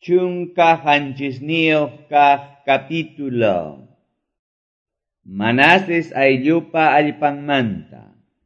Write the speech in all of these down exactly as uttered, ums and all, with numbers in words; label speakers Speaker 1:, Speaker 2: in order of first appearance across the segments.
Speaker 1: Chunka hanchisniyuq kaq capítulo. Manases ayllupa allpanmanta.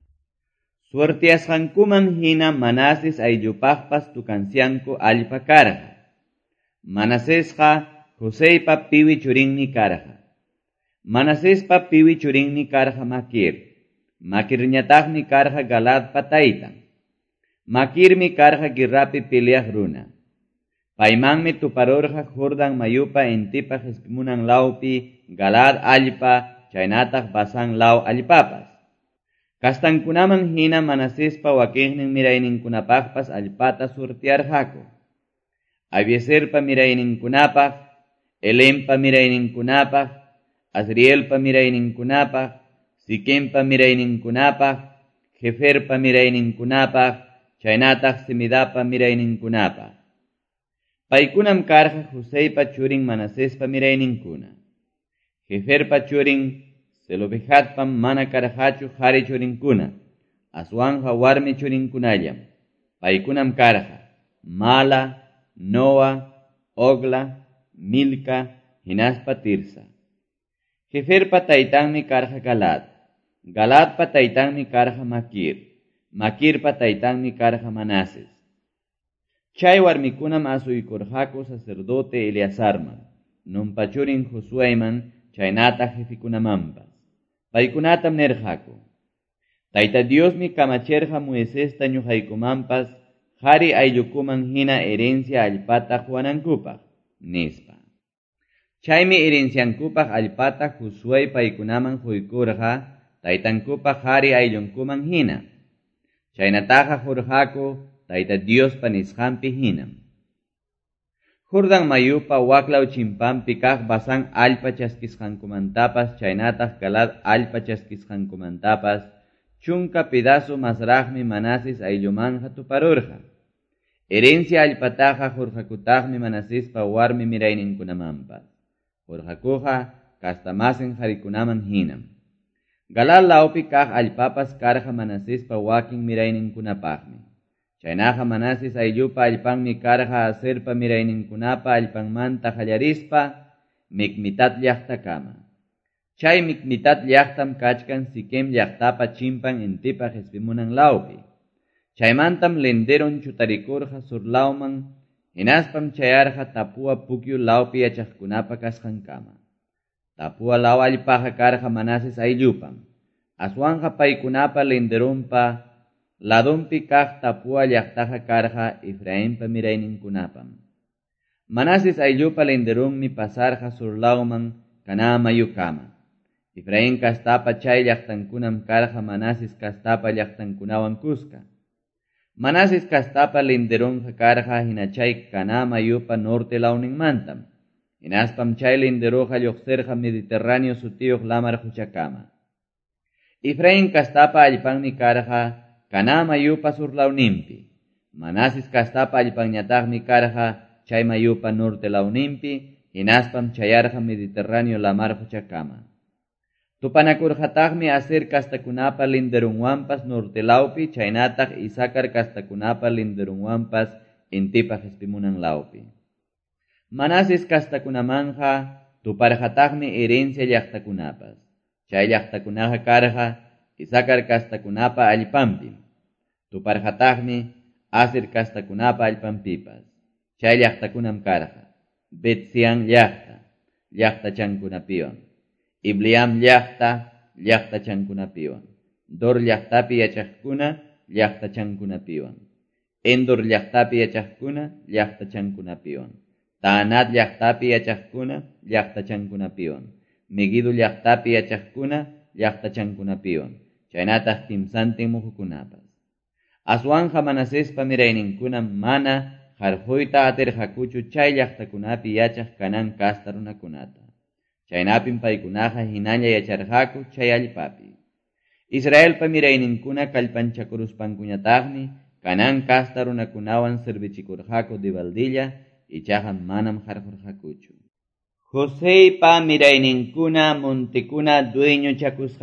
Speaker 1: Suertiasqankuman hina Manases ayllupaqpas tukansianku allpa karqa. Manasesqa Joseipa piwi churinmi karqa. Manasespa piwi churinmi karqa Makir. Makirñataqmi karqa Galadpa taytan. Makirmi karqa Guerrapi peleaq runa. Paymanmi tuparurqa Jordan mayupa intipa hispimunan lawpi Galad allpa chaynataq Basan law allpapas. Kastankunaman hina Manasespa wakinnin mirayninkunapaqpas allpata surtiarqaku. Abieserpa mirayninkunapaq, Elenpa mirayninkunapaq, Asrielpa mirayninkunapaq, Siquempa mirayninkunapaq, Jeferpa mirayninkunapaq, chaynataq Semidapa mirayninkunapaq. Paykunam karqa Joseipa churin Manasespa mirayninkuna. Jeferpa churin Zelofehadpam mana karqachu qhari churinkuna. Aswanqa warmi churinkunallam. Paykunam karqa Mala, Noa, Ogla, Milca, hinaspa Tirsa. Jeferpa taytanmi karqa Galad. Galadpa taytanmi karqa Makir. Makirpa taytanmi karqa Manases. Chay warmikunam asuykurqaku sacerdote Eleazarman, numpachurin Josueman, chaynataq jefikunamanpas. Paykunatam nerqaku. Tayta Diosmi kamacherqa Moisesta ñuqaykumanpas, qhari ayllukuman hina herencia allpata juanankupaq, nispa. Chaymi herenciankupaq allpata Josué paykunaman quykurqa, taytankupaq qhari ayllunkuman hina. Chaynataqa jurqaku, Tayta Dios panisqanpi hinam. Jordan mayupa waklaw chimpampi kaq Basan allpa chaskisqankumantapas chaynataq Galad allpa chaskisqankumantapas chunka pedazo masraqmi Manases ayllumanja tuparurqa. Herencia allpataqa jurqakutaqmi Manasespa warmi mirayninkunamanpas. Jurqakuqa kastamasin qarikunaman hinam. Galad lawpi kaq allpapas karqa Manasespa wakin mirayninkunapaqmi. Chaynaqa Manases ayllupa allpanmi karqa Aserpa mirayninkunapa allpanmanta qallarispa Mikmitat llaqtakama. Chay Mikmitat llaqtam kachkan Siquem llaqtapa chimpan intipa hispimunan lawpi. Chaymantam lenderon chutarikurqa sur lawman, hinaspam chayarqa Tapua pukyu lawpi yachaqkunapa kasqankama. Tapua law allpaqa karqa Manases ayllupam. Aswanqa paykunapa lenderonpa ladumpi kaq Tapua llaqtaqa karqa Efraimpa mirayninkunapam. Manases ayllupa lenderunmi pasarqa sur lawman Canaán mayukama. Efraim kastapa chay llaqtankunam karqa Manases kastapa llaqtankunawan kuska. Manases kastapa lenderunqa karqa hinachay Canaán mayupa norte lawninmantam. Hinaspam chay lenderuqa lluqsirqa Mediterráneo sutiyuq lamar huchakama. Efraim kastapa allpanmi karqa Canaán mayupa sur lawninpi. Manases kastapa allpanñataqmi karqa chay mayupa norte lawninpi, hinaspam chayarqa Mediterráneo lamar huchakama. Tupanakurqataqmi Aser kastakunapa linderunwanpas norte lawpi, chaynataq Isacar kastakunapa linderunwanpas intipa hispimunan lawpi. Manases kastakunamanja tuparqataqmi herencia llaqtakunapas. Chay llaqtakunaqa karqa Isacar kastakunapa allpampi. Tuparqataqmi Aser kastakunapa allpampipas. Chay llaqtakunam karqa Betsean llaqta, llaqta chankunapiwan. Ibleam llaqta, llaqta chankunapiwan. Dor llaqtapi yachaqkuna, llaqta chankunapiwan. Endor llaqtapi yachaqkuna, llaqta chankunapiwan. Taanat llaqtapi yachaqkuna, llaqta chankunapiwan. Megido llaqtapi yachaqkuna, llaqta chankunapiwan. Chaynataq timsantin muhukunapas. Aswanqa Manasespa mirayninkuna mana qarquyta atirqakuchu chay llaqtakunapi yachaq Canaán kasta runakunata. Chaynapim paykunaqa hinalla yacharqaku chay allpapi. Israelpa mirayninkuna kallpanchakuruspankuñataqmi Canaán kasta runakunawan servichikurqaku dibaldilla ichaqa manam qarqurqakuchu. Joseipa mirayninkuna montekuna dueño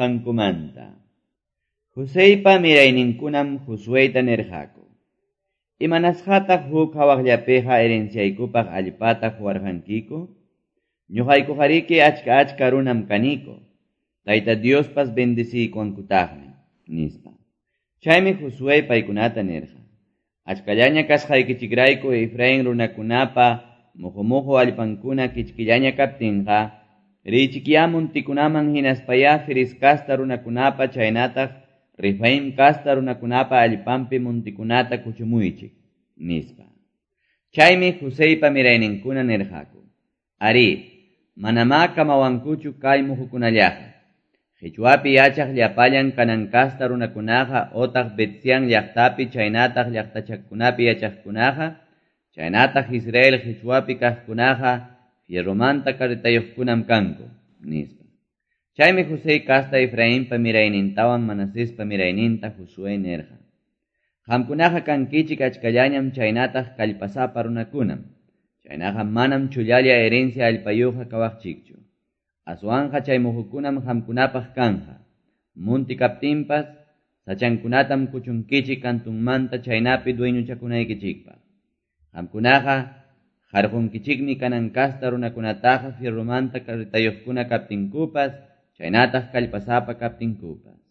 Speaker 1: chakusqankumanta. Joseipa mirayninkunam Josueta nerqaku. Imanasqataq huk hawaqllapiqa herenciaykupaq allpataq warqankiku, ñuqaykuqariki achka achka runam kaniku, Tayta Diospas bendiciykuankutaqmi, nispa. Chaymi Josué paykunata nirqa, achkallaña kasqaykichikrayku Efraín runakunapa muhu muhu allpankuna kichkillaña kaptinqa, richikiya muntikunaman hinaspaya Firis kasta runakunapa chaynataq Refaim kasta runakunapa allpanpi muntikunata kuchumuychik, nispa. Chaymi Joseypa mirayninkuna nirqaku, ari, manama kamawankuchu kay muhukunallaqa. Qhichwapi yachaq llapallan kanan kasta runakunaqa otaq Betzian llaqtapi chaynataq llaqtachakunapi yachaqkunaqa, chaynataq Israel qhichwapi kaqkunaqa fierromanta karitayuqkunam kanku, nispa. Chaymi José kasta Efraínpa miraynintawan Manasespa mirayninta Josué nirqa. Qamkunaqa kankichik achkallañam chaynataq kallpasapa runakunam, chaynaqa manam chullalla herencia allpayuqqa kawaqchikchu. Aswanqa chay muhukunam qamkunapaq kanja, munti kaptinpas, sachankunatam kuchunkichik kantunmanta chaynapi dueñuchakunaykichikpaq. Qamkunaqa qarqunkichikmi kanan kasta runakunataqa fierromanta karitayuqkuna kaptinkupas, chaynataq kallpasapa kaptinkupas.